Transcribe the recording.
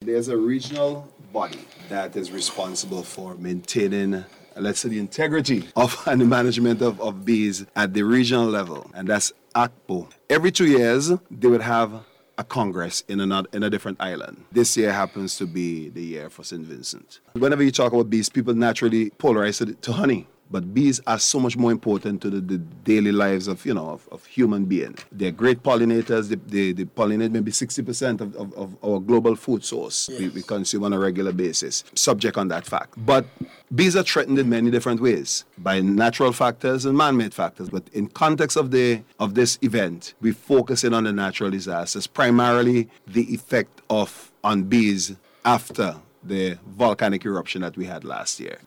there's a regional body that is responsible for maintaining, let's say, the integrity of and the management of bees at the regional level, and that's ACPO. Every 2 years, they would have a congress in a different island. This year happens to be the year for St. Vincent. Whenever you talk about bees, people naturally polarize it to honey. But bees are so much more important to the daily lives of human beings. They're great pollinators. They pollinate maybe 60% of our global food source. Yes. We consume on a regular basis, subject on that fact. But bees are threatened in many different ways, by natural factors and man-made factors. But in context of this event, we focus in on the natural disasters, primarily the effect on bees after the volcanic eruption that we had last year.